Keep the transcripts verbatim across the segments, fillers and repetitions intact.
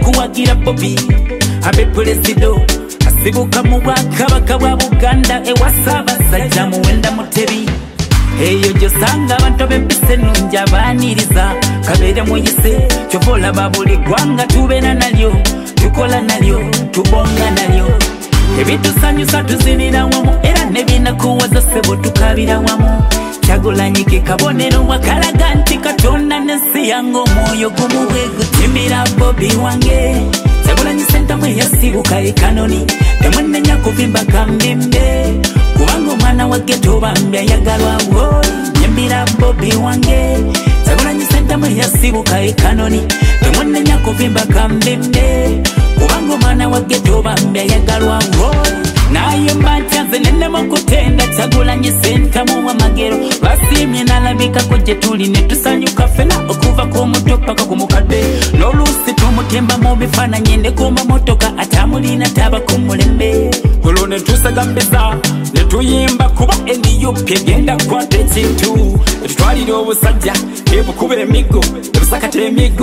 kuwagira Bobby abe presido asibuka mu bwakabaka bwa Buganda ewasabasajja Muwenda Mutebi eyo gyosanga abantu bempise nungi abaniriza kabeere muyise kyovola babuli gwanga tubeera nalyo tukola nalyo tubonga nalyo ebitusanyusa tuzinira wamu era nebinakuwaza sebo tukabira wamu Kyagulanyi kabonero wakalaga nti Katonda n'ensi yange omwoyo gumu bwe gutimbira Bobby wange Kyagulanyi sentamu yasibuka ekanoni temwenenya kuvimba kambimbe kubanga omwana wa ghetto bambi ayagalwa wo nyimbira Bobby wange Kyagulanyi sentamu yasibuka ekanoni temwenenya kuvimba kambimbe kubanga omwana wa ghetto bambi ayagalwa wo naye mbantanze nenemo kutenda Kyagulanyi sentamu wa magero basimye nalabika ko gye tuli ne tusanyuka fena okuva ku muto paka ku mukadde n'oluusi tumutemba mu bifaananyi ne ku mamotoka atamulina taba ku mulembe olwo ne tusagambisa ne tuyimba kuba N U P egenda kwata ekintu etutwalira obusajja ebukuba emigo ebusakata emigo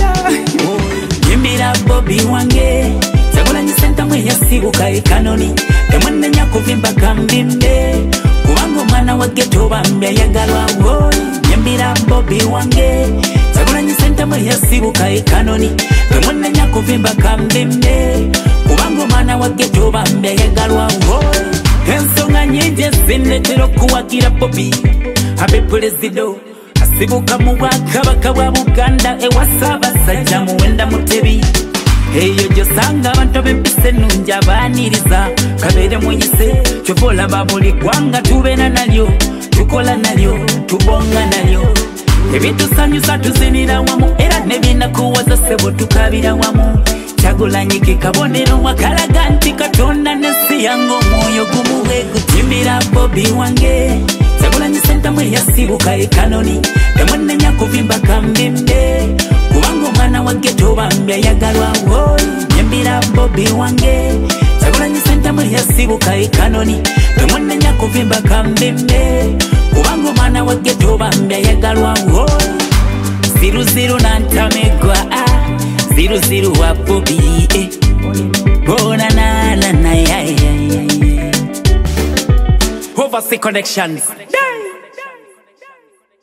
yimbira Bobby wange Kyagulanyi sentamu yasibuka ekanoni temwenenya kuvimba kambimbe kubanga omwana wa ghetto bambi ayagalwa wo nyimbira Bobby wange Kyagulanyi sentamu yasibuka ekanoni temwenenya kuvimba kambimbe kubanga omwana wa ghetto bambi ayagalwa wo ensonga nyingi ezinetera okuwagira Bobby abe presido asibuka mu bwakabaka bwa Buganda ewasabasajja Muwenda Mutebi eyo gyosanga abantu bempise nungi abaniriza kabeere muyise kyovola babuli gwanga tubeera nalyo tukola nalyo tubonga nalyo ebitusanyusa tuzinira wamu era nebinakuwaza sebo tukabira wamu Kyagulanyi kabonero wakalaga nti Katonda n'ensi yange omwoyo gumu bwe gutimbira Bobby wange Kyagulanyi sentamu yasibuka ekanoni temwenenya kuvimba kambimbe kubanga omwana wa ghetto bambi ayagalwa wo nyimbira Bobby wange Kyagulanyi sentamu yasibuka ekanoni temwenenya kuvimba kambimbe kubanga omwana wa ghetto bambi ayagalwa wo ziruziru nantamegwa ziruziru wa Bobby eh. bona na na na ya ya ya Overseas Connections.